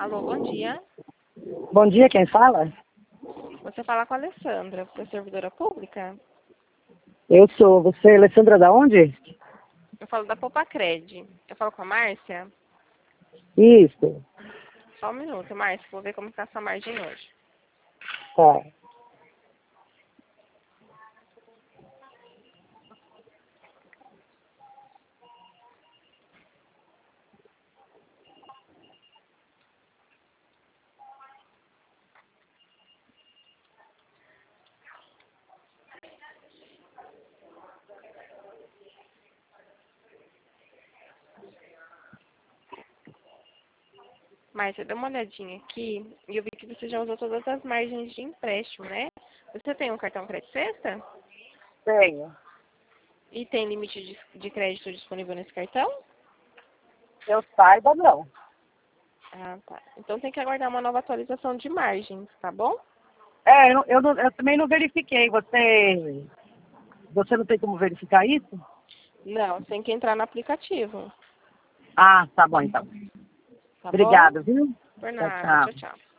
Alô, bom dia. Bom dia, quem fala? Você fala com a Alessandra, você é servidora pública? Eu sou. Você é Alessandra da onde? Eu falo da Popacred. Eu falo com a Márcia? Isso. Só um minuto, Márcia, vou ver como está a sua margem hoje. Tá. Márcia, dá uma olhadinha aqui e eu vi que você já usou todas as margens de empréstimo, né? Você tem um cartão crédito sexta? Tenho. E tem limite de crédito disponível nesse cartão? Eu saiba, não. Ah, tá. Então tem que aguardar uma nova atualização de margens, tá bom? Eu também não verifiquei. Você não tem como verificar isso? Não, você tem que entrar no aplicativo, Ah, tá bom então. tá bom? Obrigada, viu? Por Tchau, nada, tchau. tchau, tchau.